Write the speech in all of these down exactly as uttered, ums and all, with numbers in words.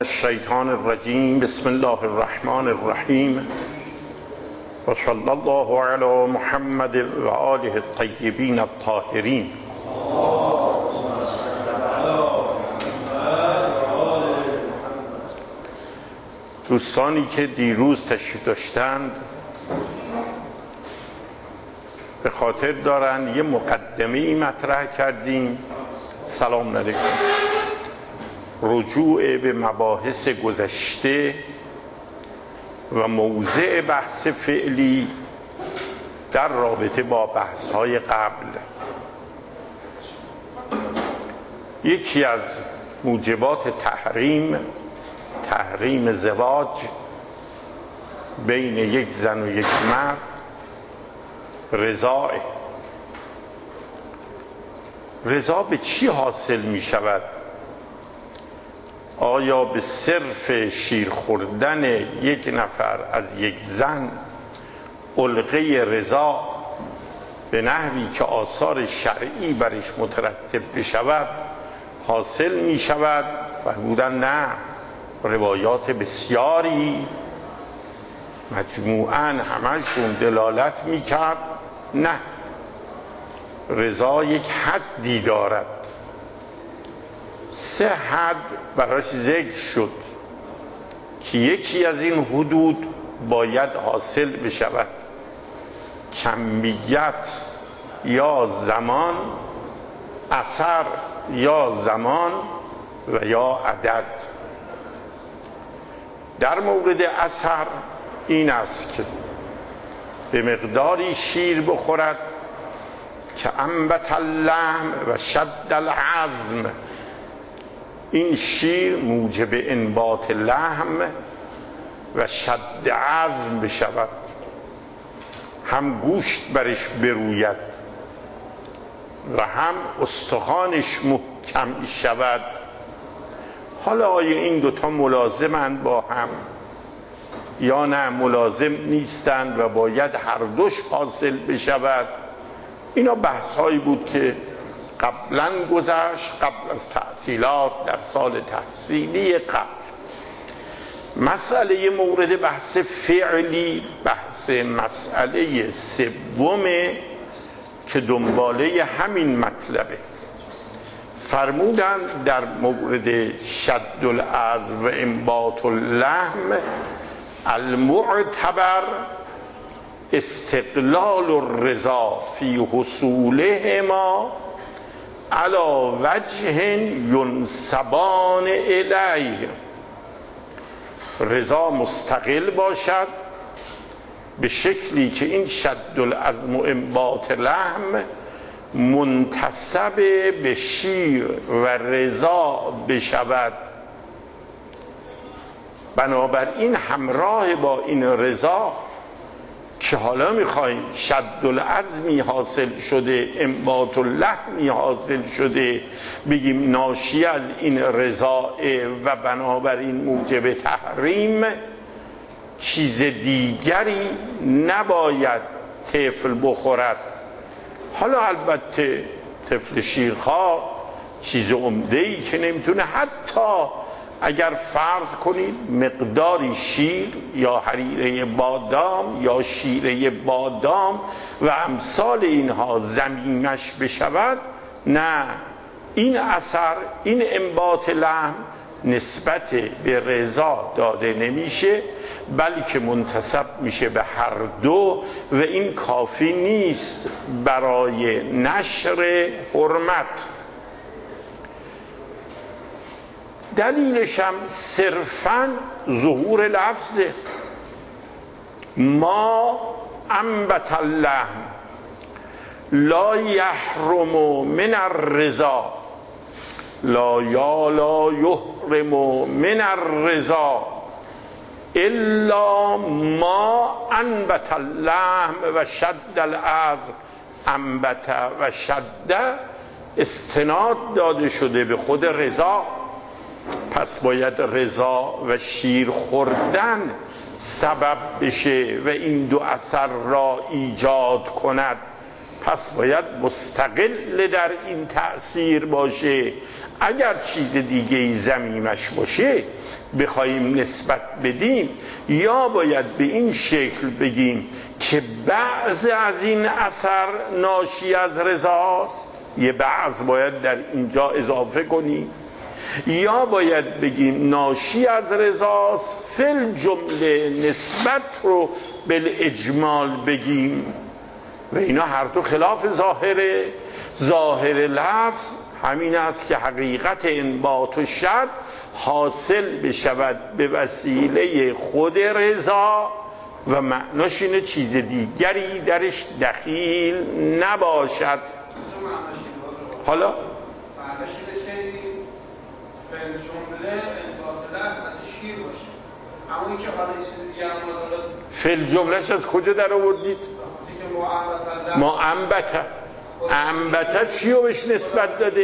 الشیطان الرجیم. بسم الله الرحمن الرحیم و صلی الله علی محمد و آله الطیبین الطاهرین. دوستانی که دیروز تشریف داشتند به خاطر دارند یه مقدمه‌ای مطرح کردیم. سلام علیکم. رجوع به مباحث گذشته و موضع بحث فعلی در رابطه با بحث‌های قبل. یکی از موجبات تحریم تحریم زواج بین یک زن و یک مرد رضا. رضا به چی حاصل می شود؟ آیا به صرف شیر خوردن یک نفر از یک زن علقه رضا به نحوی که آثار شرعی برش مترتب بشود حاصل می شود؟ فرمودن نه، روایات بسیاری مجموعاً همشون دلالت می کرد نه، رضا یک حدی دارد. سه حد براش ذکر شد که یکی از این حدود باید حاصل بشود: کمیت یا زمان، اثر یا زمان و یا عدد. در مورد اثر این است که به مقداری شیر بخورد که انبت اللحم و شد العظم، این شیر موجب انبات لحم و شد عظم بشود، هم گوشت برش بروید و هم استخوانش محکم شود. حالا آیا این دوتا ملازمند با هم یا نه ملازم نیستند و باید هر دوش حاصل بشود؟ اینا بحث هایی بود که قبلا گذشت، قبل از تعطیلات در سال تحصیلی قبل. مسئله مورد بحث فعلی بحث مسئله سومه که دنباله همین مطلبه. فرمودند در مورد شد العظم و انبات اللحم المعتبر استقلال الرضا فی حصولهما علی وجه ینسبان الیه. رضا مستقل باشد به شکلی که این شد العظم و انبات لحم منتسب به شیر و رضا بشود. بنابراین همراه با این رضا که حالا میخوایم شد العظمی حاصل شده، انبات اللحمی حاصل شده، بگیم ناشی از این رضا و بنابراین موجب تحریم، چیز دیگری نباید طفل بخورد. حالا البته طفل شیرخوار چیز عمده‌ای که نمیتونه، حتی اگر فرض کنید مقداری شیر یا حریره بادام یا شیره بادام و امثال اینها زمینش بشود، نه، این اثر، این انبات لحم نسبت به رضا داده نمیشه، بلکه منتسب میشه به هر دو و این کافی نیست برای نشر حرمت. دلیلش هم صرفاً ظهور لفظه. ما انبت اللحم لا یحرم من الرضا لا یا لا یحرم من الرضا الا ما انبت اللحم و شد العظم. انبت و شد استناد داده شده به خود رضا، پس باید رضا و شیر خوردن سبب بشه و این دو اثر را ایجاد کند. پس باید مستقل در این تأثیر باشه. اگر چیز دیگه ای ضمیمش باشه بخوایم نسبت بدیم، یا باید به این شکل بگیم که بعض از این اثر ناشی از رضاست، یه بعض باید در اینجا اضافه کنیم، یا باید بگیم ناشی از رضاست فل جمله نسبت رو بالاجمال بگیم. و اینا هر دو خلاف ظاهره. ظاهر لفظ همین است که حقیقت انبات و شد حاصل بشود به وسیله خود رضا و معناش اینه چیز دیگری درش دخیل نباشد. حالا معناش اینه که فعل جمله انبات لفظ از شیر باشه، اما این که حالا این چیز دیگه هم فعل جملهش از کجا در آوردید؟ ما انبته انبته چی رو بهش نسبت داده؟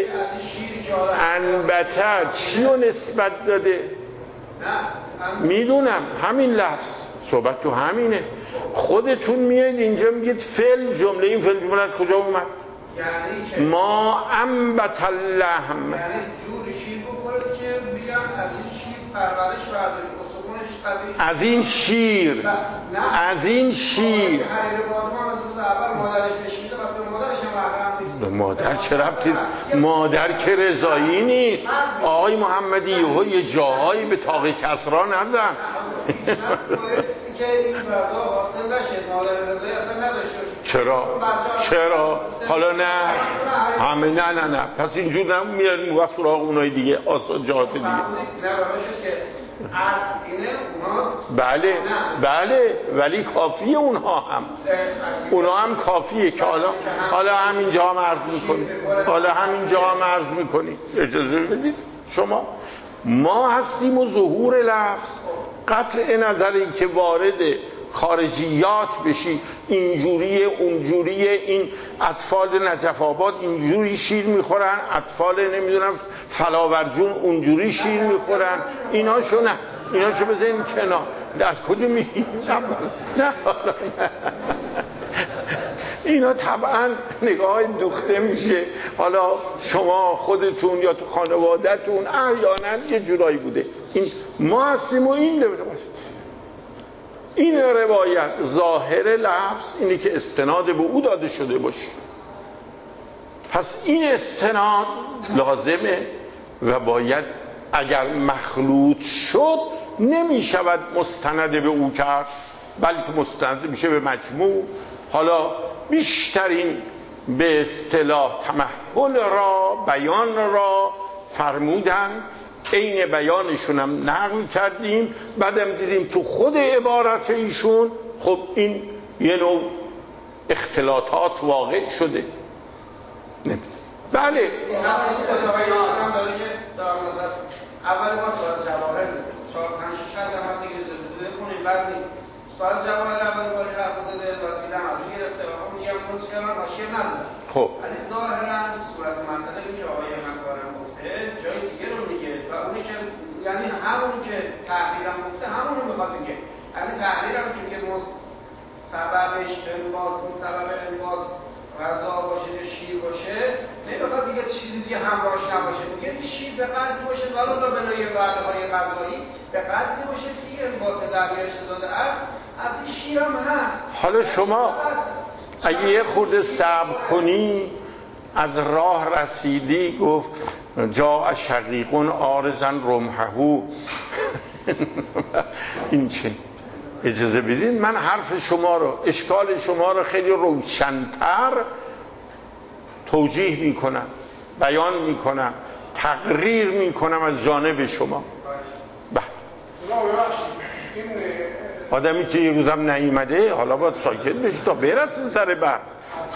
انبته چی رو نسبت داده؟ میدونم همین لفظ صحبت تو همینه. خودتون میاد اینجا میگید فعل جمله، این فعل جمله از کجا اومد؟ یعنی ما انبت اللحم، یعنی جور شیر بخورد که بیان از این شیر پرورش برداشت، استخونش قوی، از این شیر از این شیر حریره بادمان از روز اول مادرش بشیده، بس به مادرش هم محرم نیست. به مادر چه ربطی؟ مادر که رضایی نیست. آقای محمدی یه جاهایی به تاق کسرا نزن که این رضا حاصل نشه، مادر رضایی اصلا نداشته باشه. چرا؟ چرا؟ حالا نه همه نه نه نه پس اینجور نه میرن موقع سراغ اونای دیگه آسان جهات دیگه. نه شد که اصل اینه اونا بله بله ولی کافیه اونها هم اونا هم کافیه که حالا حالا همینجا هم عرض میکنی حالا همینجا هم عرض میکنی اجازه بدید شما. ما هستیم و ظهور لفظ، قطع نظر این که وارد خارجیات بشی، اینجوریه اونجوریه، این اطفال نجف آباد اینجوری شیر میخورن، اطفال نمیدونم فلاورجون اونجوری شیر میخورن، ایناشو نه ایناشو بزنیم کنار. از کجا میگی؟ نه نه اینا طبعا نگاه دوخته میشه. حالا شما خودتون یا تو خانوادهتون احیانا یه جورایی بوده. این ما هستیم و این روایت این روایت ظاهر لفظ اینی که استناد به او داده شده باشه. پس این استناد لازمه و باید اگر مخلوط شد نمی شود مستند به او کرد، بلکه مستند میشه به مجموع. حالا بیشترین به اصطلاح تمحل را بیان را فرمودن، عین بیانشون هم نقل کردیم، بعدم دیدیم تو خود عبارت ایشون خب این یه نوع اختلاطات واقع شده. نه بله اول ما سوال جواهر زده چهار پنج شش هفته هم هستی که زده بخونیم، بعد سوال جواهر اول باری حرف زده وسیله هم از گرفته و اون دیگه هم روز که من حاشیه نزده. خب ولی ظاهرا صورت مسئله این که آقای مکارم گفته جای دیگه رو میگه و اونی که یعنی همون که تحلیلم گفته همون رو میخواد بگه. یعنی تحلیلم که میگه سببش انبات سبب انبات غذا باشه یا شیر باشه، نمیخواد دیگه چیزی دیگه همراهش نباشه، میگه شیر به قدری باشه ولو تا بنای وعده‌های غذایی به قدری باشه که این انبات دریاش داده است از این شیر هم هست. حالا شما اگه یه خورده صبر کنی از راه رسیدی، گفت جا شقیقون آرزن رمحهو این چه؟ اجازه بدین من حرف شما رو، اشکال شما رو خیلی روشن‌تر توجیه میکنم، بیان میکنم، تقریر میکنم از جانب شما. بله آدمی که یه روزم نیامده حالا باید ساکت بشه تا برسه سر بحث.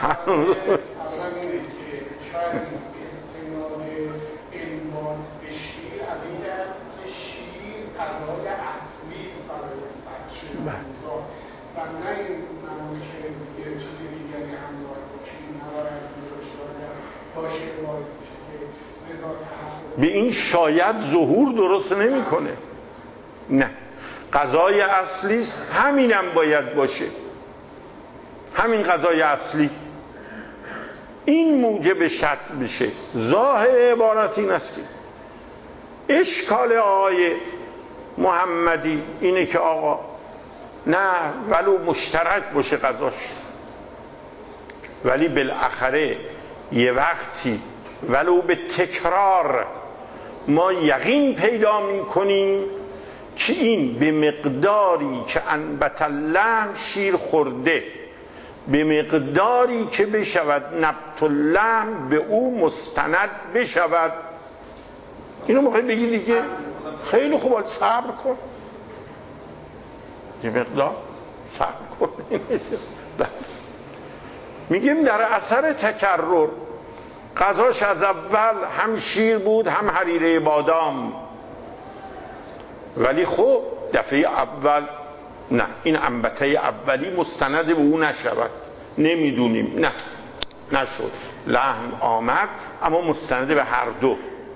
و نه این معنی که یه چیزی دیگری همراه باشی نباید باشه باعث میشه که رضا تحقق به این شاید ظهور درست نمیکنه. نه قضای اصلیست، همینم باید باشه، همین قضای اصلی این موجب شط بشه. ظاهر عبارت این است که اشکال آقای محمدی اینه که آقا نه ولو مشترک باشه قضاش، ولی بالاخره یه وقتی ولو به تکرار ما یقین پیدا می کنیم که این به مقداری که انبت اللحم شیر خورده، به مقداری که بشود نبت اللحم به او مستند بشود. اینو میخوای بگی دیگه؟ خیلی خوب، صبر کن یه مقدار صبر کن. میگیم در اثر تکرر غذاش از اول هم شیر بود هم حریره بادام، ولی خب دفعه اول نه، این انبته اولی مستند به او نشود، نمیدونیم، نه نشد، لحم آمد اما مستند به هر دو.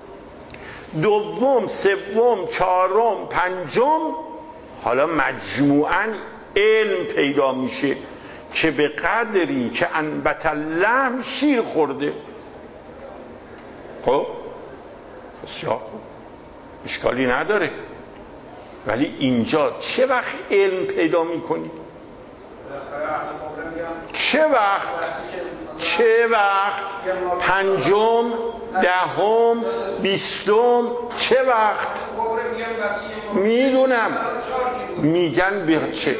دوم، سوم، چهارم، پنجم حالا مجموعاً علم پیدا میشه که به قدری که انبت اللحم شیر خورده. خب بسیار خوب، اشکالی نداره، ولی اینجا چه وقت علم پیدا میکنی؟ چه وقت؟ چه وقت؟ پنجم، دهم، بیستم، چه وقت؟ میدونم میگن به چه؟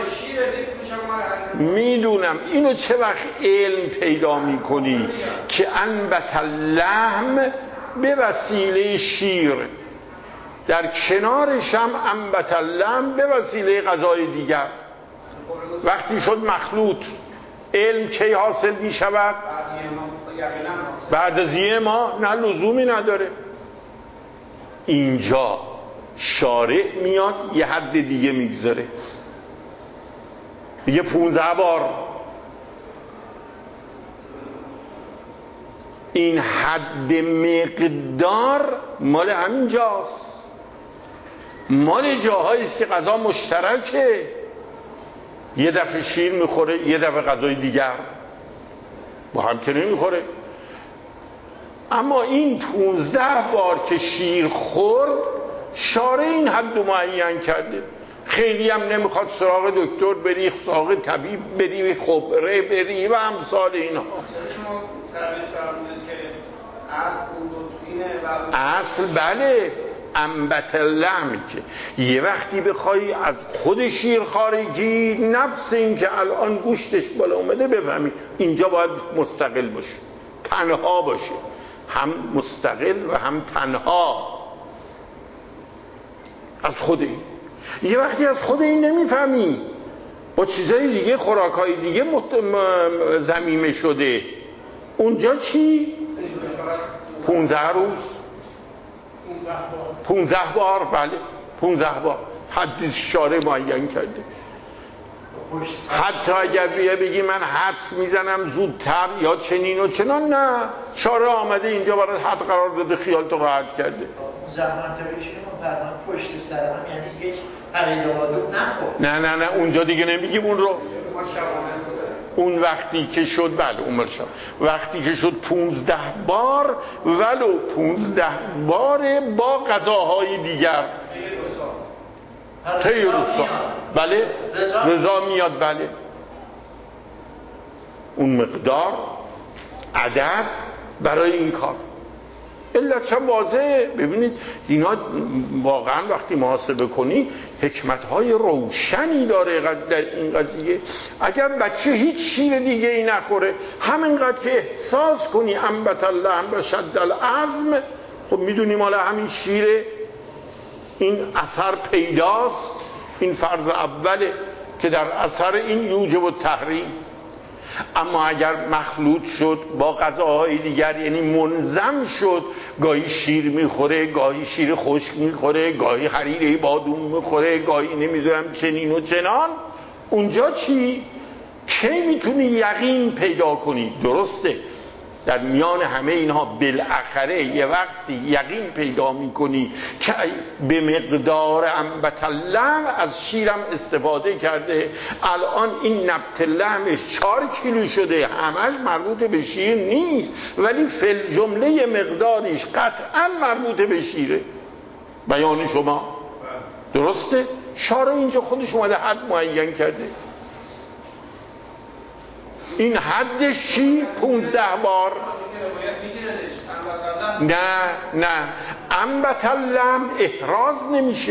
میدونم اینو چه وقت علم پیدا میکنی که انبت اللحم به وسیله شیر، در کنارش هم انبت اللحم به وسیله غذای دیگر. وقتی شد مخلوط، علم کی حاصل می شود؟ بعد از یه ماه، نه لزومی نداره. اینجا شارع میاد یه حد دیگه میگذاره، دیگه پونزده بار. این حد مقدار مال همین جاست، مال جاهایی است که غذا مشترکه، یه دفعه شیر میخوره یه دفعه غذای دیگر با هم که نمیخوره. اما این پونزده بار که شیر خورد شارع این حد معین کرده، خیلی هم نمیخواد سراغ دکتر بری، سراغ طبیب بری، خبره بری و امثال اینا. اصل بله انبت اللحمی که یه وقتی بخوای از خود شیر خارجی، نفس این که الان گوشتش بالا اومده بفهمی اینجا باید مستقل باشه، تنها باشه، هم مستقل و هم تنها از خود این. یه وقتی از خود این نمیفهمی، با چیزای دیگه، خوراکای دیگه ضمیمه شده، اونجا چی؟ پونزده روز، پونزده بار، بله پونزده بار حدیث شارع معین کرده. حتی اگر بیه بگی من حدس میزنم زودتر یا چنین و چنان، نه، شارع آمده اینجا برای حد قرار داده، خیالتو راحت کرده. زحمتایش رو پشت سر هم، یعنی یک حریره بادام نخور. نه نه نه اونجا دیگه نمیگیم اون رو. اون وقتی که شد، بله اون شد وقتی که شد پونزده بار، ولو پونزده بار با غذاهای دیگر، طی روستا، بله رضا میاد، بله اون مقدار عدد برای این کار. الا چه واضحه. ببینید اینا واقعا وقتی محاسبه کنی حکمت‌های روشنی داره در این قضیه. اگر بچه هیچ شیر دیگه ای نخوره، همینقدر که احساس کنی انبت اللحم و شد العظم، خب میدونی مال همین شیره، این اثر پیداست. این فرض اوله که در اثر این یوجب التحریم. اما اگر مخلوط شد با غذاهای دیگر، یعنی منظم شد، گاهی شیر میخوره، گاهی شیر خشک میخوره، گاهی حریره بادوم میخوره، گاهی نمیدونم چنین و چنان، اونجا چی؟ کی میتونی یقین پیدا کنی؟ درسته در میان همه اینها بالاخره یه وقتی یقین پیدا میکنی که به مقدار انبت اللحم از شیرم استفاده کرده. الان این نبت لحمش چهار کیلو شده، همش مربوط به شیر نیست، ولی فل جمله مقداریش قطعا مربوط به شیره. بیان شما درسته؟ شارع اینجا خودش اومده حد معین کرده. این حدش چی؟ پونزده بار. نه نه انبت اللحم احراز نمیشه،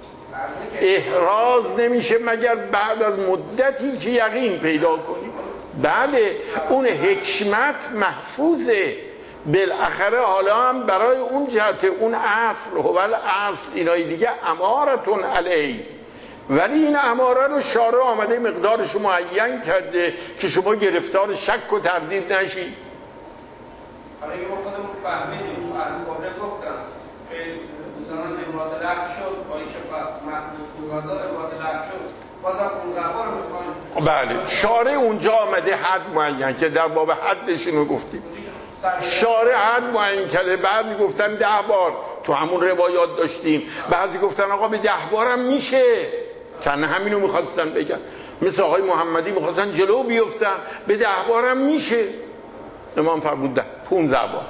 احراز نمیشه مگر بعد از مدتی که یقین پیدا کنی. بله اون حکمت محفوظه بالاخره. حالا هم برای اون جهت اون اصل هو الاصل اینای دیگه امارتون علی، ولی این اماره رو شارع آمده مقدارش معین کرده که شما گرفتار شک و تردید نشید. حالا اگه ما خودمون فهمیدیم و از قبله گفتن که مثلا امرات لب شد با اینکه محدود دوازار امرات لب شد بازم اون زبان رو میخوایم. بله شارع اونجا آمده حد معین که در باب حدشون رو گفتیم. شارع حد معین کرده. بعضی گفتن ده بار، تو همون روایات داشتیم. بعضی گفتن آقا به ده بارم میشه، چند همینو میخواستن بگن. مثل آقای محمدی میخواستن جلو بیفتن، به ده بارم میشه. امام فرمود ده پونزده بار.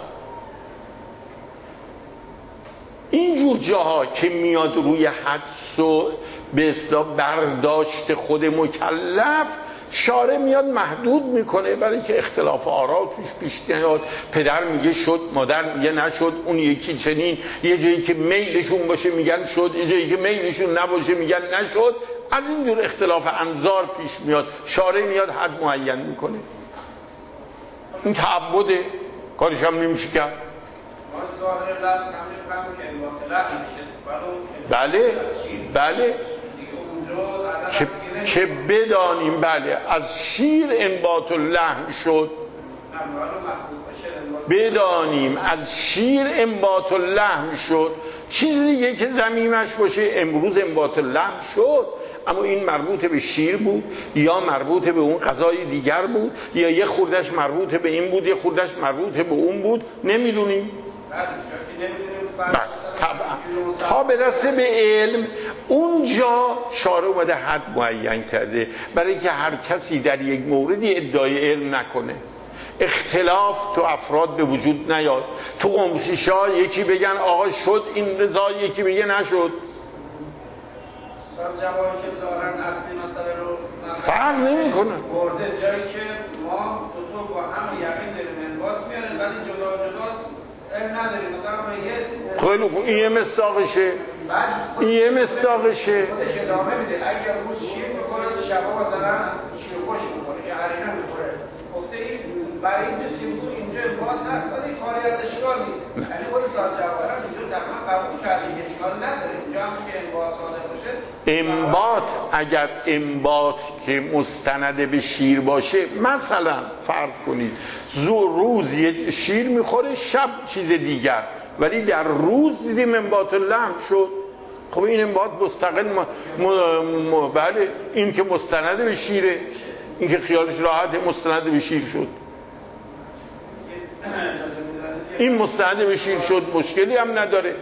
اینجور جاها که میاد روی حدس و به اصطلاح برداشت خود مکلف، شارع میاد محدود میکنه برای که اختلاف آرا توش پیش نیاد. پدر میگه شد، مادر میگه نشد، اون یکی چنین، یه جایی که میلشون باشه میگن شد، یه جایی که میلشون نباشه میگن نشد. از اینجور اختلاف انظار پیش میاد، شارع میاد حد معین میکنه. این تعبده، کارش هم نمیشه کرد. ظاهر لفظ همین که امرات لب میشه. بله بله که, که بدانیم بله از شیر انبات اللحم شد، بدانیم از شیر انبات اللحم شد. چیز دیگه که زمیمش باشه امروز انبات اللحم شد، اما این مربوط به شیر بود یا مربوط به اون غذای دیگر بود یا یه خوردش مربوط به این بود یه خوردش مربوط به اون بود، نمیدونیم. طبعا تا برسه به علم اونجا شارع اومده حد معین کرده برای که هر کسی در یک موردی ادعای علم نکنه، اختلاف تو افراد به وجود نیاد. تو قمشیشا یکی بگن آقا شد این رضا، یکی بگه نشد. سال جوابی که ظاهرن اصلی مسئله رو فرق نمی‌کنه. برده جایی که ما دو تا با هم یقین داریم انبات میاره ولی جدا جدا علم نداریم. مثلا به یه خیلی خوب این یه مصداقشه، این یه مصداقشه. خودش ادامه میده اگر روز شیر میخوره شبا مثلا شیر خوش میخوره که حرینه میخوره، گفته این برای این نیست که میگون اینجا انبات هست ولی خالی از اشکال نیست. یعنی خود سال جواهرم اینجا تقریبا قبول کرده که اشکال نداره. اینجا هم که انبات صادق باشه، انبات اگر انبات که مستند به شیر باشه، مثلا فرض کنید روز یه شیر میخوره شب چیز دیگر، ولی در روز دیدیم انبات اللحم شد، خب این انبات مستقل م... م... م... بله این که مستند به شیره، این که خیالش راحته مستند به شیر شد، این مستند به شیر شد مشکلی هم نداره.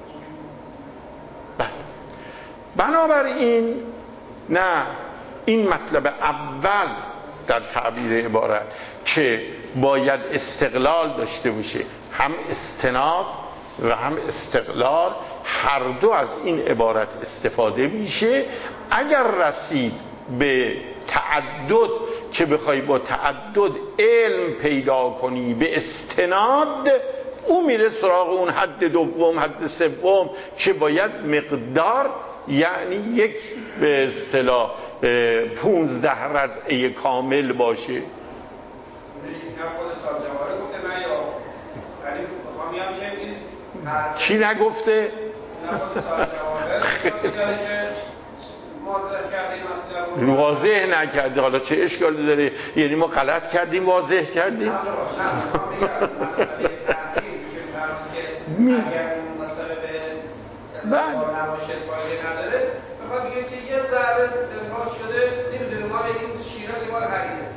بنابراین نه، این مطلب اول در تعبیر عبارت که باید استقلال داشته باشه، هم استناد و هم استقلال، هر دو از این عبارت استفاده میشه. اگر رسید به تعدد که بخوای با تعدد علم پیدا کنی به استناد، او میره سراغ اون حد دوم، حد سوم که باید مقدار، یعنی یک به اصطلاح پونزده رضعه کامل باشه. نه خود سال جواهر گفته نه یا ولی بخوام میگم که این کی نگفته؟ نه خود سال جواهر که واضح کرده مطلب واضح نکرده، حالا چه اشکالی داره؟ یعنی ما غلط کردیم واضح کردیم؟ نه بخوام میگم مسئله تحقیق که اگر اون مسئله به نباشه فایده نداره، بخاطر اینکه یه ذره انبات شده نمیدونه ما این شیراز ما حریره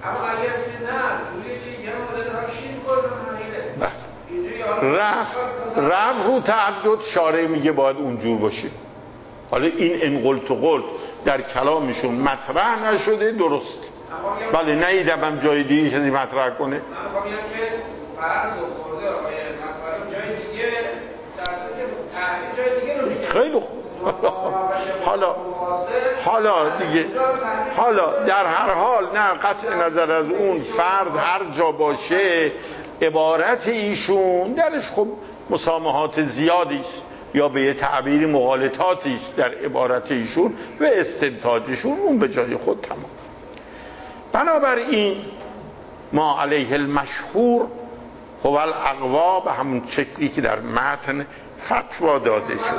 اما اگر که نه جوریه که یه مدت هم شیر بازم همینه رفت رفت رو تعدد شارع میگه باید اونجور باشه. حالا این انقلت و قلت در کلامشون مطرح نشده، درست بله نیدم جای دیگه کسی مطرح کنه. من میگم که فرض و خورده آقای مطرح جای دیگه در صورتی که تحلیل جای دیگه رو میگه. خیلی خوب. حالا حالا دیگه حالا در هر حال نه قطع نظر از اون فرض هر جا باشه عبارت ایشون درش خب مسامحات زیادی است یا به یه تعبیری مغالطاتی است در عبارت ایشون و استنتاجشون، اون به جای خود تمام. بنابراین ما علیه المشهور هو الاقوا به همون شکلی که در متن فتوا داده شد.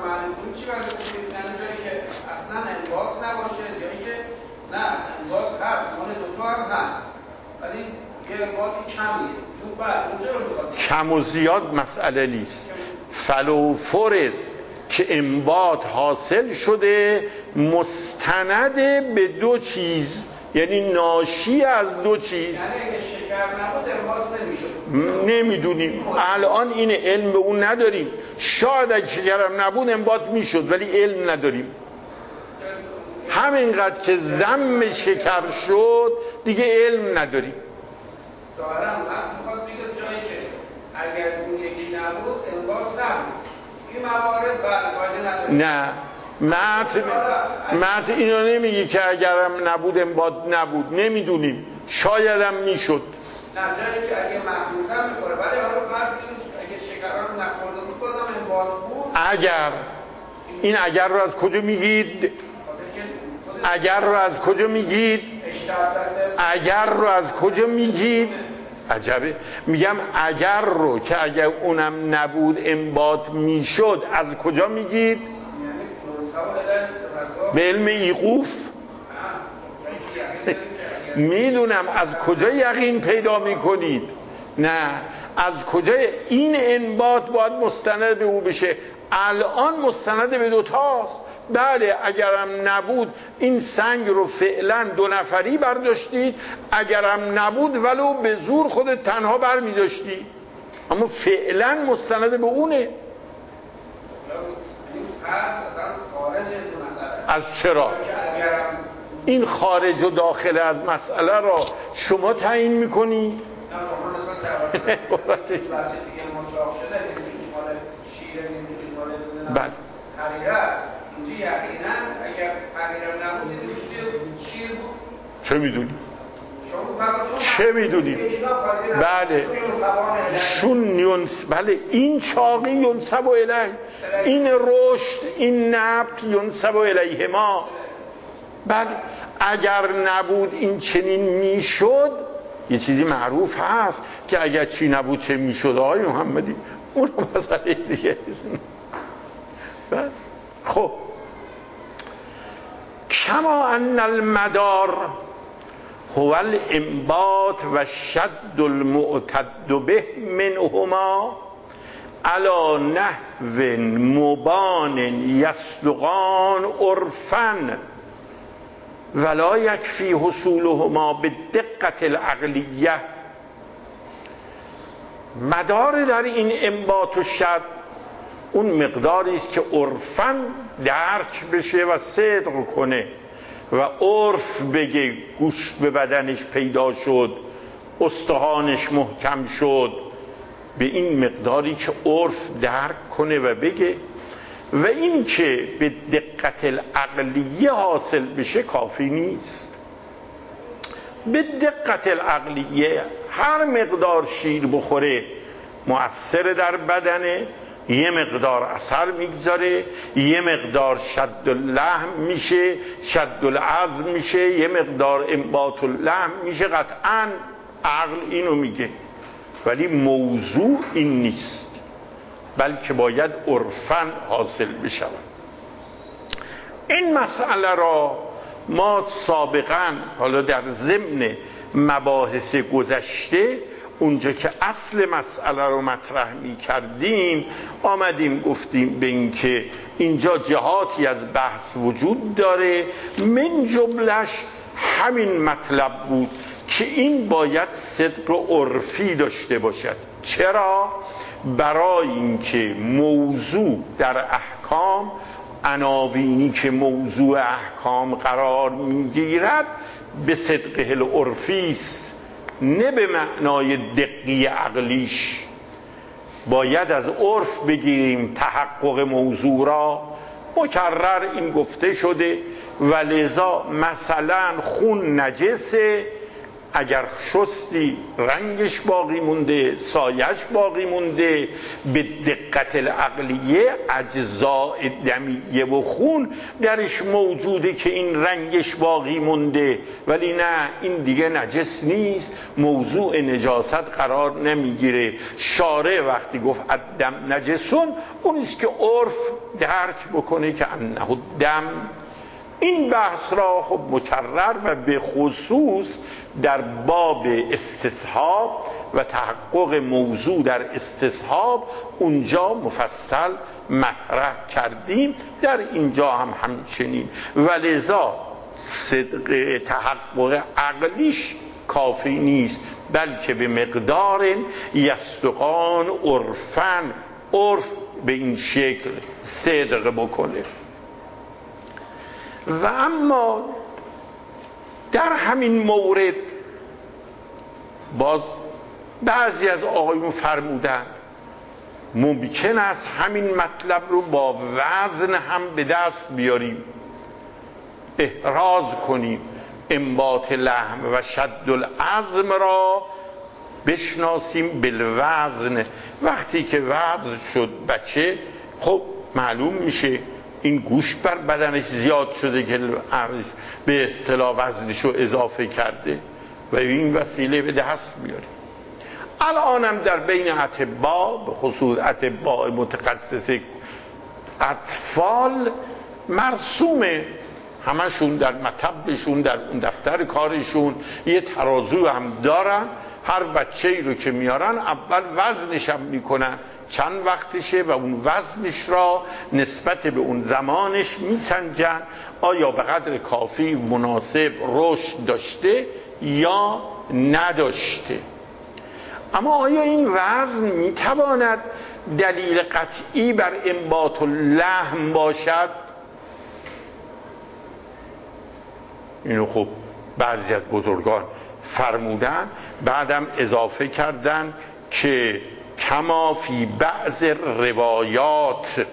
اصلا انباط نباشه یا اینکه نه انباط هست، مال دوتا هم هست ولی یه انباطی کمیه. کم و زیاد مسئله نیست. فلو فرض که انباط حاصل شده مستند به دو چیز، یعنی ناشی از دو چیز، یعنی اگه شکر نبود انباط نمیشد. نمیدونیم الان این علم به اون نداریم. شاید اگه شکرم نبود انباط میشد ولی علم نداریم. همینقدر که ضم شکر شد دیگه علم نداریم. ظاهرا من میخواد بگه جایی که اگر اون یکی نبود انباط نبود این موارد بله فایده نداره. نه متن متن اینو نمیگه که اگرم نبود انباط نبود، نمیدونیم شایدم میشد. نه جایی که اگه مخلوط هم میخوره ولی حالا فرض کنیم اگه شکران نخورده بود بازم انباط بود. اگر این اگر رو از کجا میگید؟ اگر رو از کجا میگید؟ اگر رو از کجا میگید؟ عجبه. میگم اگر رو که اگر اونم نبود انباط میشد از کجا میگید؟ به علم ایقوف میدونم از کجا یقین پیدا میکنید. نه از کجا این انباط باید مستند به او بشه. الان مستند به دوتاست. بله اگرم نبود این سنگ رو فعلا دو نفری برداشتید، اگرم نبود ولو به زور خودت تنها بر می داشتی، اما فعلا مستند به اونه. از چرا؟ این خارج و داخل از مسئله را شما تعیین میکنی؟ بله اینجا یقینا اگر حقیقت نبود دیدیم شیر بود. چه میدونی؟ چه میدونی؟ بله شون یونس بله این چاقی ینسب الیه، این رشد این نبت ینسب الیه ما. بله اگر نبود این چنین میشد. یه چیزی معروف هست که اگر چی نبود چه میشد آقای محمدی، اون مسئله دیگه است. بله خب کما ان المدار هو الانبات و شد المعتد به منهما علی نحو مبان یصدقان عرفا ولا یکفی حصولهما بالدقت العقلیه. مدار در این انبات و شد اون مقداری است که عرفاً درک بشه و صدق کنه و عرف بگه گوشت به بدنش پیدا شد، استخوانش محکم شد، به این مقداری که عرف درک کنه و بگه. و این که به دقت العقلیه حاصل بشه کافی نیست. به دقت العقلیه هر مقدار شیر بخوره مؤثر در بدنه، یه مقدار اثر میگذاره، یه مقدار شد اللحم میشه، شد العظم میشه، یه مقدار انبات اللحم میشه. قطعاً عقل اینو میگه، ولی موضوع این نیست، بلکه باید عرفاً حاصل بشود. این مسئله را ما سابقاً حالا در ضمن مباحث گذشته اونجا که اصل مسئله رو مطرح می کردیم آمدیم گفتیم به این که اینجا جهاتی از بحث وجود داره، من جملش همین مطلب بود که این باید صدق عرفی داشته باشد. چرا؟ برای اینکه موضوع در احکام، عناوینی که موضوع احکام قرار میگیرد به صدق العرفی است، نه به معنای دقی عقلیش. باید از عرف بگیریم تحقق موضوع را. مکرر این گفته شده و لذا مثلا خون نجسه، اگر شستی رنگش باقی مونده، سایش باقی مونده، به دقت العقلیه اجزاء دمیه و خون درش موجوده که این رنگش باقی مونده، ولی نه این دیگه نجس نیست، موضوع نجاست قرار نمیگیره. شارع وقتی گفت الدم نجسون، اونیست که عرف درک بکنه که انه دم. این بحث را خب مکرر و به خصوص در باب استصحاب و تحقق موضوع در استصحاب اونجا مفصل مطرح کردیم، در اینجا هم همچنین. ولذا صدق تحقق عقلیش کافی نیست، بلکه به مقدار یستقان عرفن، عرف به این شکل صدق بکنه. و اما در همین مورد باز بعضی از آقایون فرمودند ممکن است همین مطلب رو با وزن هم به دست بیاریم، احراز کنیم، انبات لحم و شد العظم را بشناسیم بالوزن. وقتی که وزن شد بچه، خب معلوم میشه این گوشت بر بدنش زیاد شده که به اصطلاح وزنش رو اضافه کرده و این وسیله به دست میاره. الانم در بین اطباء، به خصوص اطباء متخصص اطفال، مرسومه، همشون در مطبشون، در اون دفتر کارشون یه ترازو هم دارن. هر بچه‌ای رو که میارن اول وزنش هم میکنن چند وقتشه و اون وزنش را نسبت به اون زمانش میسنجن، آیا به قدر کافی مناسب رشد داشته یا نداشته. اما آیا این وزن میتواند دلیل قطعی بر انبات اللحم باشد؟ اینو خب بعضی از بزرگان فرمودن، بعدم اضافه کردن که کما فی بعض روایات،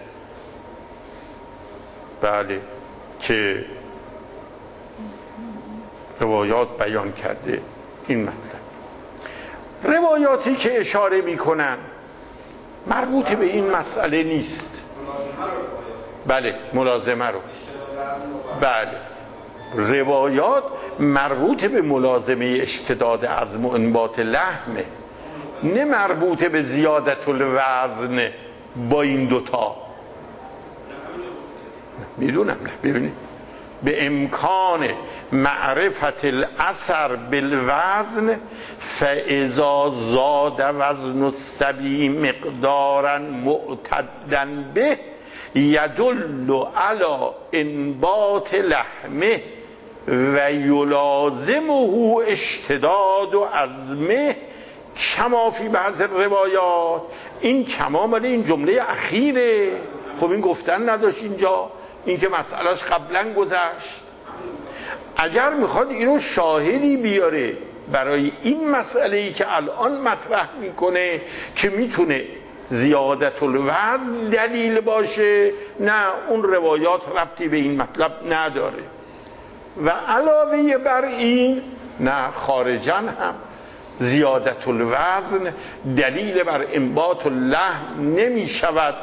بله، که روایات بیان کرده این مطلب. روایاتی که اشاره میکنن مربوط به این مسئله نیست. بله، ملازمه رو، بله، روایات مربوط به ملازمه اشتداد عظم و انبات لحمه، نه مربوط به زیادت الوزن با این دوتا. میدونم، ببینید به امکان معرفت الاثر بالوزن فاذا زاد وزن الصبی مقدارا معتدا به یدل علی انبات لحمه و یلازمه اشتداد و عظمه کما فی بعض روایات. این کما مال این جمله اخیره، خب این گفتن نداشت اینجا، این که مسئلهش قبلا گذشت. اگر میخواد اینو شاهدی بیاره برای این مسئله ای که الان مطرح میکنه که میتونه زیادت الوزن دلیل باشه، نه، اون روایات ربطی به این مطلب نداره. و علاوه بر این، نه، خارجاً هم زیادت الوزن دلیل بر انبات اللحم نمی شود.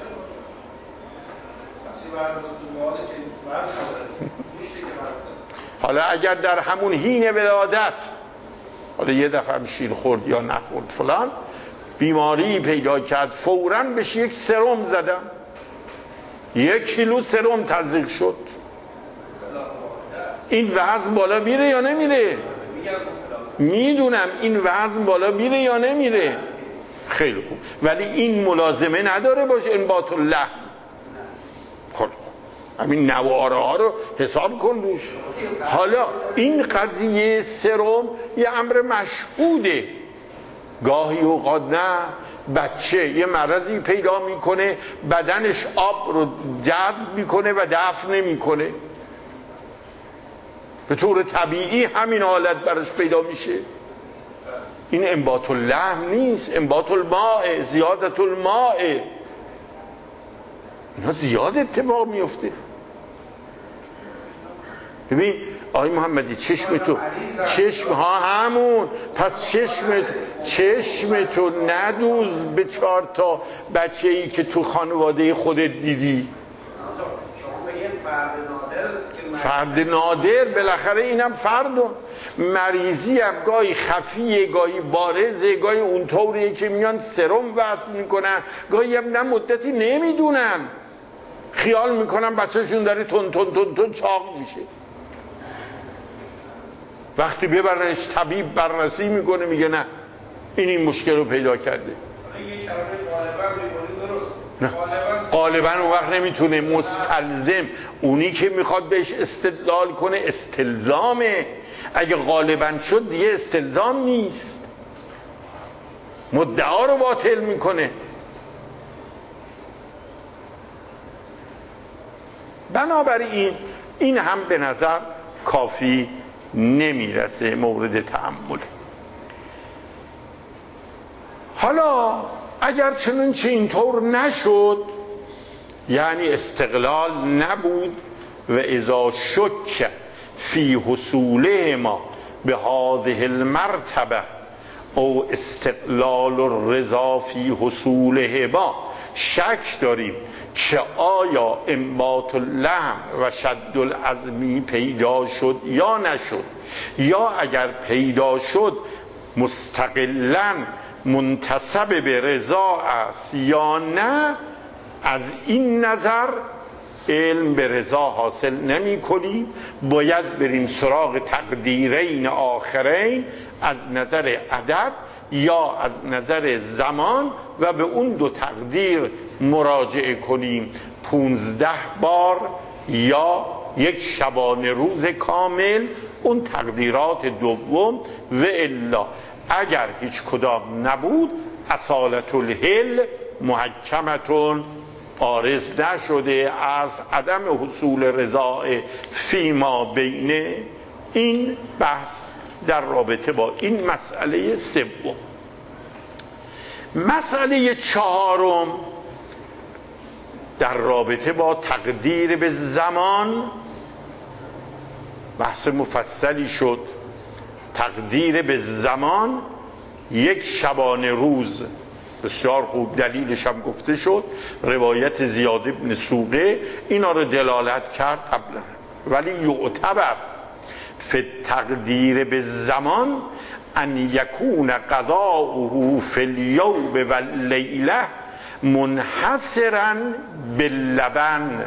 حالا اگر در همون حین ولادت، حالا یه دفعه هم شیر خورد یا نخورد فلان، بیماری پیدا کرد، فوراً بهش یک سرم زدم، یک کیلو سرم تزریق شد، این وزن بالا میره یا نمیره؟ میدونم این وزن بالا میره یا نمیره. خیلی خوب، ولی این ملازمه نداره باشه انبات اللحم. خیلی خوب، همین نواره ها رو حساب کن روش. حالا این قضیه سرم یه امر مشهوده، گاهی اوقات نه بچه یه مرضی پیدا میکنه بدنش آب رو جذب میکنه و دفع نمیکنه، به طور طبیعی همین حالت براش پیدا میشه. این انبات اللحم نیست، انبات الماء، زیادت الماء، اینا زیاد اتفاق میفته. ببین آقای محمدی چشم تو چشم ها همون پس چشم چشم تو ندوز به چهار تا بچه ای که تو خانواده خودت دیدی. فرد نادر بالاخره اینم فرد مریضی هم گاهی خفیه گاهی بارزه، گاهی اونطوریه که میان سرم وصل میکنن، گاهی هم نه مدتی نمیدونن خیال میکنن بچهشون داره تون تون تون تون چاق میشه. وقتی ببرنش طبیب بررسی میکنه میگه نه این این مشکل رو پیدا کرده. نه غالبا اون وقت نمیتونه، مستلزم اونی که میخواد بهش استدلال کنه استلزامه، اگه غالبا شد دیگه استلزام نیست، مدعا رو باطل میکنه. بنابراین این هم به نظر کافی نمیرسه مورد تأمل. حالا اگر چنانچه اینطور نشد، یعنی استقلال نبود و اذا شک فی حصوله ما به هذه المرتبه او استقلال الرضا فی حصوله ما، شک داریم که آیا انبات اللحم و شد العظمی پیدا شد یا نشد، یا اگر پیدا شد مستقلاً منتسب به رضا است یا نه، از این نظر علم به رضا حاصل نمی کنیم، باید بریم سراغ تقدیرین آخرین از نظر عدد یا از نظر زمان و به اون دو تقدیر مراجعه کنیم، پونزده بار یا یک شبانه روز کامل، اون تقدیرات دوم. و الا اگر هیچ کدام نبود اصالت الحل محکمتون عارض نشده از عدم حصول رضا فیما بینه. این بحث در رابطه با این مسئله سوم. مسئله چهارم در رابطه با تقدیر به زمان بحث مفصلی شد. تقدیر به زمان یک شبانه روز، بسیار خوب دلیلش هم گفته شد، روایت زیاد بن سوقه اینا رو دلالت کرد قبلا. ولی یعتبر فی تقدیر به زمان ان یکون قضاؤه فی الیوم و اللیله منحصرا باللبن.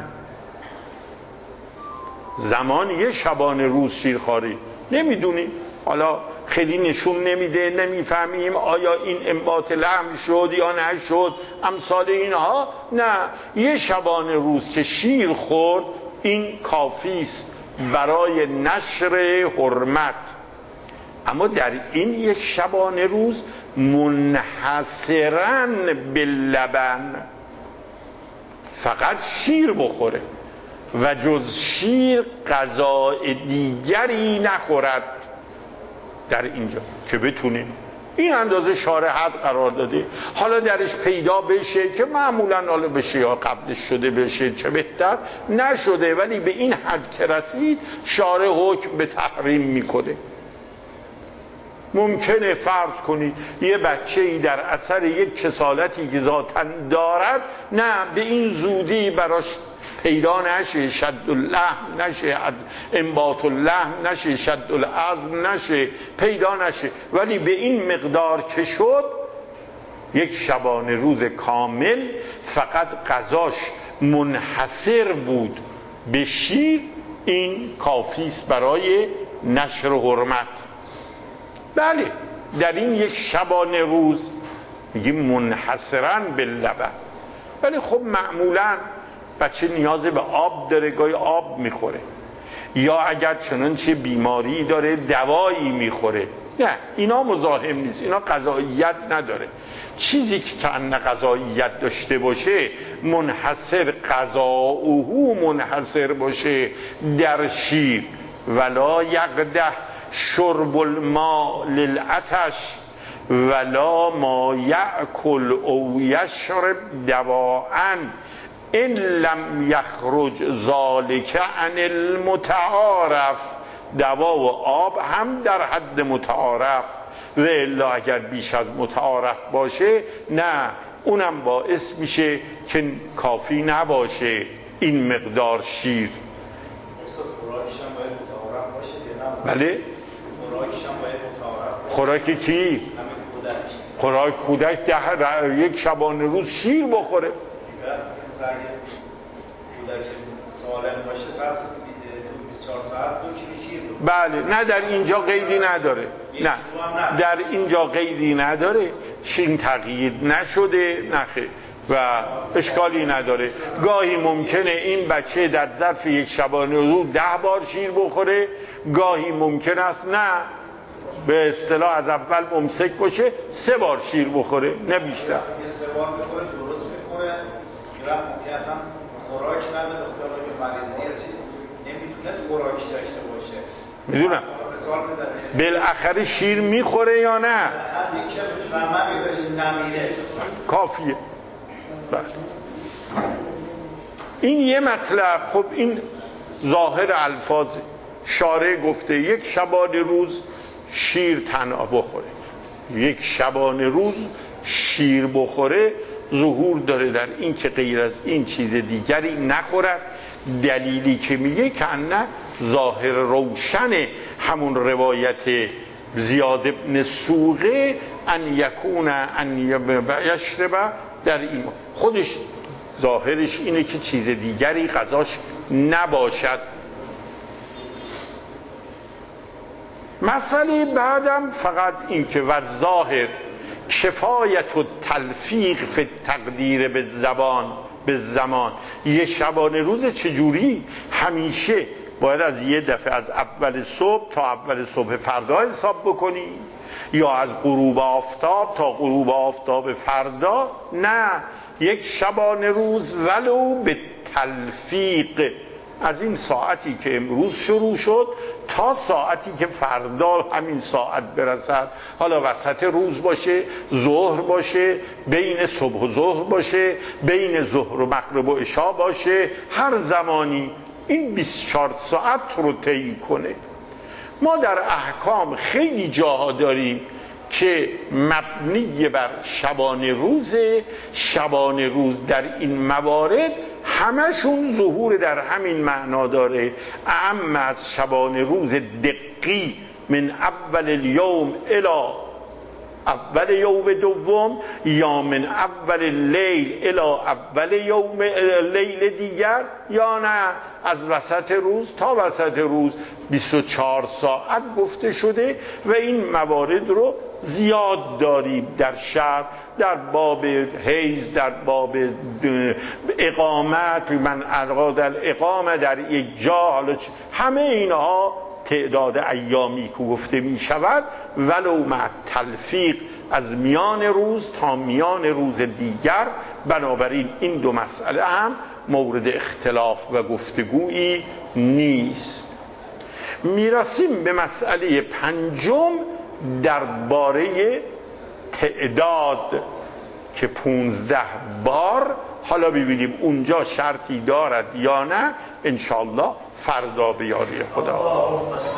زمان یه شبانه روز شیرخواری نمیدونیم، حالا خیلی نشون نمیده، نمیفهمیم آیا این انبات لحم شد یا نشد، امثال اینها. نه، یه شبانه روز که شیر خورد این کافی است برای نشر حرمت. اما در این یک شبانه روز منحصراً باللبن، فقط شیر بخوره و جز شیر غذای دیگری نخورد در اینجا که بتونیم این اندازه شارع حد قرار داده. حالا درش پیدا بشه که معمولا حالا بشه یا قبلش شده بشه چه بهتر، نشده ولی به این حد که رسید شارع حکم به تحریم میکنه. ممکنه فرض کنید یه بچه‌ای در اثر یک کسالتی که ذاتاً دارد، نه به این زودی براش پیدا نشه، شد اللحم نشه، انبات اللحم نشه، شد العظم نشه، پیدا نشه، ولی به این مقدار که شد یک شبانه روز کامل فقط غذاش منحصر بود به شیر، این کافی است برای نشر حرمت. بله در این یک شبانه روز میگیم منحصراً باللبن، ولی خب معمولاً بچه نیاز به آب داره، گاهی آب میخوره، یا اگر چنانچه بیماری داره دوایی میخوره. نه، اینا مزاحم نیست، اینا قضاییت نداره. چیزی که کأن قضاییت داشته باشه منحصر قضاؤه منحصر باشه در شیر. ولا یقده شرب الماء للعطش ولا ما یأکل او یشرب دواء ان لم یخرج ذلک عن المتعارف. دوا و آب هم در حد متعارف، و الا اگر بیش از متعارف باشه نه، اونم باعث میشه که کافی نباشه این مقدار شیر. خوراکش هم باید متعارف باشه یا نه؟ بله؟ خوراکش هم باید متعارف باشه. خوراک کی؟ همین کودک. خوراک کودک ده یک شبانه روز شیر بخوره. اگر کودک سالم باشه پس بیست و چهار ساعت دو کیلو شیر بخوره. بله، نه در اینجا قیدی نداره، نه در اینجا قیدی نداره، چین تقیید نشده نخه و اشکالی نداره. گاهی ممکنه این بچه در ظرف یک شبانه روز ده بار شیر بخوره، گاهی ممکن است نه، به اصطلاح از اول ممسک باشه سه بار شیر بخوره، نه بیشتر. یه سه بار بخوره درست میخوره، یا ممکن اصلا خوراک نداره، اختیار مریضی یا چیزی نمیتونه خوراک داشته باشه. میدونم بالاخره شیر میخوره یا نه؟ کافیه. این یه مطلب. خب این ظاهر الفاظ شارع گفته یک شبانه روز شیر تنها بخوره، یک شبانه روز شیر بخوره ظهور داره در این که غیر از این چیز دیگری نخورد. دلیلی که میگه که نه ظاهر روشن همون روایت زیاد ابن سوقه ان یکون ان یشرب در این خودش ظاهرش اینه که چیز دیگری غذاش نباشد. مسئله بعدم فقط این که و ظاهر کفایت و تلفیق فی تقدیر به زبان به زمان. یه شبانه روز چجوری همیشه باید از یه دفعه از اول صبح تا اول صبح فردا حساب بکنی، یا از غروب آفتاب تا غروب آفتاب فردا؟ نه، یک شبانه روز ولو به تلفیق از این ساعتی که امروز شروع شد تا ساعتی که فردا همین ساعت برسد، حالا وسط روز باشه، ظهر باشه، بین صبح و ظهر باشه، بین ظهر و مغرب و عشا باشه، هر زمانی این بیست و چهار ساعت رو طی کنه. ما در احکام خیلی جاها داریم که مبنی بر شبانه روزه. شبانه روز در این موارد همشون ظهور در همین معنا داره. اعم از شبانه روز دقی من اول الیوم الی اول یوم دوم، یا من اول لیل الی اول یوم لیل دیگر، یا نه از وسط روز تا وسط روز بیست و چهار ساعت گفته شده. و این موارد رو زیاد داریم در شرع، در باب حیض، در باب اقامت، من اراد الاقامه در یک جا، حالا همه اینها تعداد ایامی که گفته می شود ولو مع تلفیق از میان روز تا میان روز دیگر. بنابراین این دو مسئله هم مورد اختلاف و گفتگویی نیست. میرسیم به مسئله پنجم درباره تعداد که پونزده بار. حالا ببینیم اونجا شرطی دارد یا نه، انشالله فردا به یاری خدا.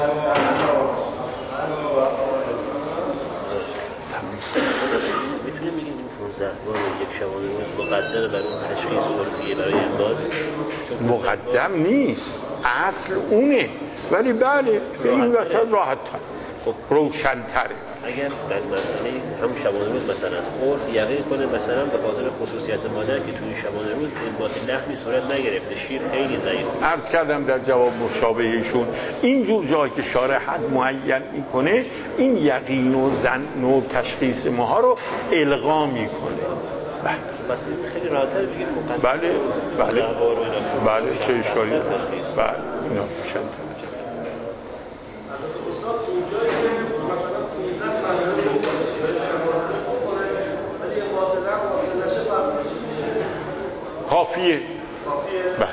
میتونیم بگیم این پونزده بار یک شبانه روز مقدمه برای اون تشخیص عرفیه برای امداد؟ مقدم نیست، اصل اونه، ولی بله به این وسط راحت تر، خب روشن تره. اگر در مسئله همون شبانه روز مثلا عرف یقین کنه مثلا به خاطر خصوصیت مادر که توی شبانه روز انبات لحمی صورت نگرفته، شیر خیلی ضعیف، عرض کردم در جواب مشابهشون اینجور جایی که شارع حد معین میکنه این یقین و ظن و تشخیص ماها رو الغا میکنه. پس این خیلی راحت‌تر بگیم مقدمه بله بله دعوا رو اینا چون بله چه اشکالی سخت‌تر نداره. تشخیص. بله اینا میشن استاد اونجایی که مثلا سیزده منطقه ولی باطلا واصل نشه فرمون چی میشه؟ کافیه کافیه؟ بله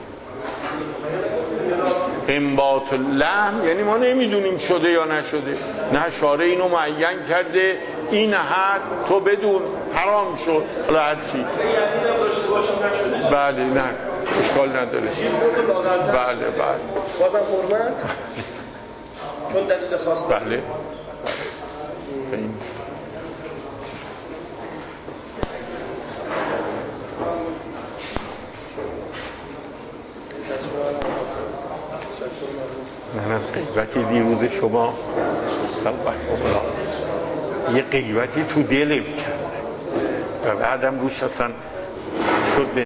انبات اللحم یعنی ما نمیدونیم شده یا نشده، نه شارع اینو معین کرده این حد تو بدون حرام شد حالا هر چی یعنی داشته باشم نشده بله نه اشکال نداره بله بله بازم حرمت چون دلیل خاص بله این من از غیبتی دیروز شما صحبت بکنم یه غیبتی تو دلم کرد و بعدم روش اصلا شد به